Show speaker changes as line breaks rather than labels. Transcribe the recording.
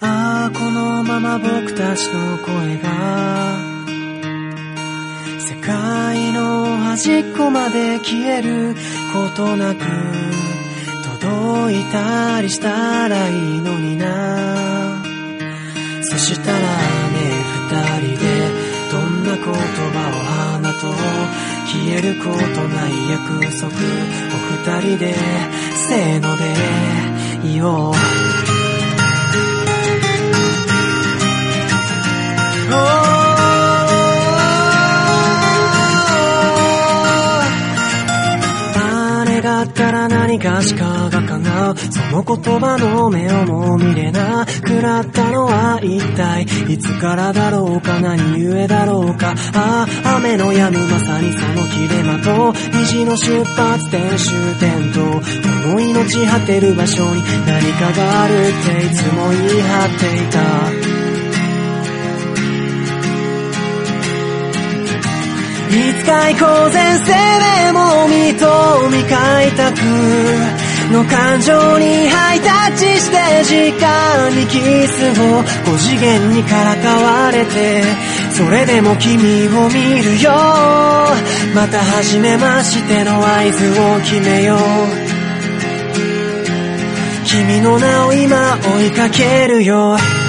ああこのまま僕たちの声が世界の端っこまで消えることなく届いたりしたらいいのにな。そしたらね二人でどんな言葉を花と消えることない約束を二人でせーので言おう。だったら何かしかが叶う。その言葉の目をも見れなくなったのは一体いつからだろうか、何故だろうか。ああ雨の止むまさにその切れ間と虹の出発点終点とこの命果てる場所に何かがあるっていつも言い張っていた。いつか以降前世でも見開拓の感情にハイタッチして時間にキスを5次元にからかわれてそれでも君を見るよ。また初めましての合図を決めよう。君の名を今追いかけるよ。